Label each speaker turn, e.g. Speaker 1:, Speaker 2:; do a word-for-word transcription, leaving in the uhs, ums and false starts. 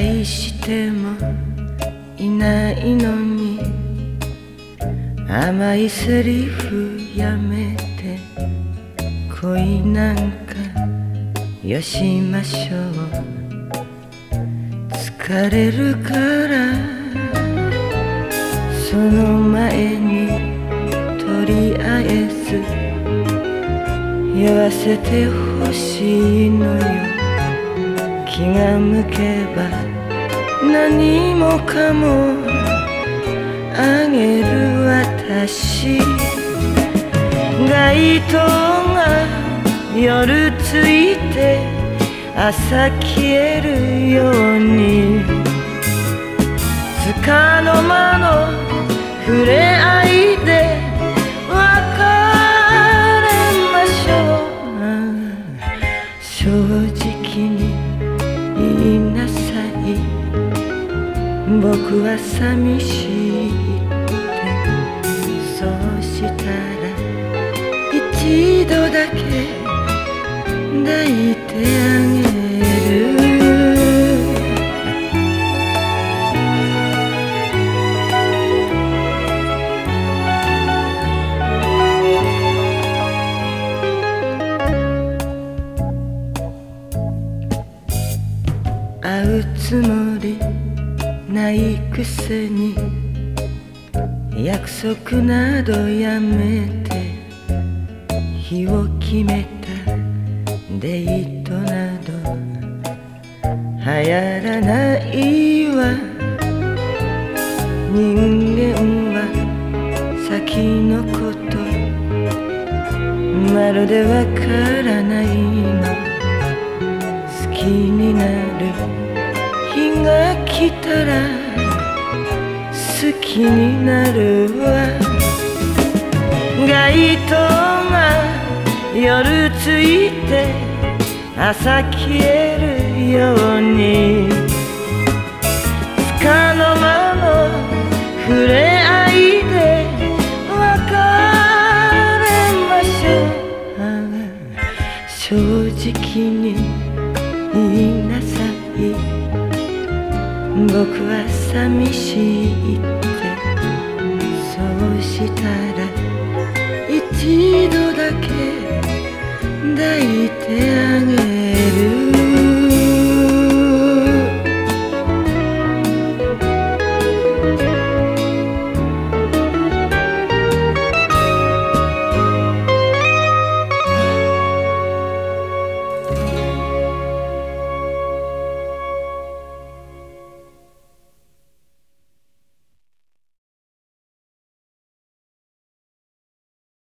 Speaker 1: 愛してもいないのに甘いセリフやめて恋なんかよしましょう。疲れるからその前にとりあえず酔わせてほしいのよ。気が向けば何もかもあげる私。街灯が夜ついて朝消えるように束の間の触れ合いで別れましょう。正直に言いなさい。僕は寂しいってそうしたら一度だけ抱いてあげる。会うつもりないくせに約束などやめて日を決めたデートなど流行らないわ。人間は先のことまるでわからないの。好きになる日が来たら好きになるわ。街灯が夜ついて朝消えるように束の間の触れ合いで別れましょう。正直に言いなさい。僕は寂しいってそうしたら一度だけ抱いてあげる。